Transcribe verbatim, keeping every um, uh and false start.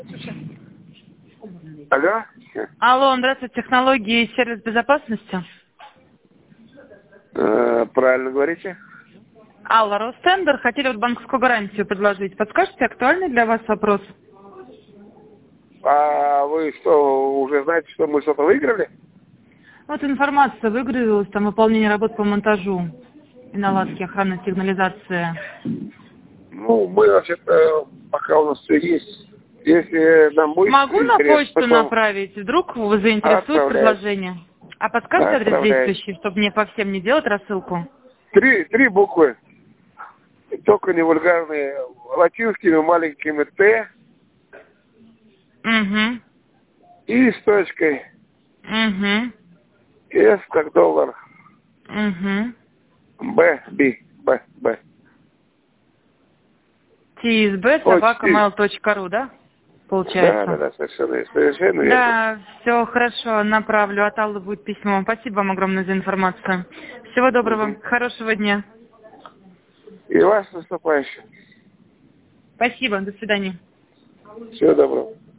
Алло? Алло, здравствуйте, технологии и сервис безопасности. Э, правильно говорите. Алла, Ростендер, хотели вот банковскую гарантию предложить. Подскажете, актуальный для вас вопрос? А вы что, уже знаете, что мы что-то выиграли? Вот информация выгрузилась, там выполнение работ по монтажу и наладке охранной сигнализации. Ну, мы вообще-то, пока у нас все есть. Если нам будет Могу на интерес, почту потом направить? Вдруг вы заинтересует отправляйте. предложение? А подскажете адрес Отправляйте. действующий, чтобы мне по всем не делать рассылку? Три, три буквы. Только не вульгарные. Латинскими маленькими Т Угу. и с точкой. Угу. С как доллар. Угу. Б, Б, Б, Б. тсб собака Очень. mail точка ру, да? Да, да, Получается. да, совершенно, совершенно верно. Да, все хорошо, направлю. От Аллы будет письмо. Спасибо вам огромное за информацию. Всего доброго, Мгм. хорошего дня. И вас наступающим. Спасибо, до свидания. Всего доброго.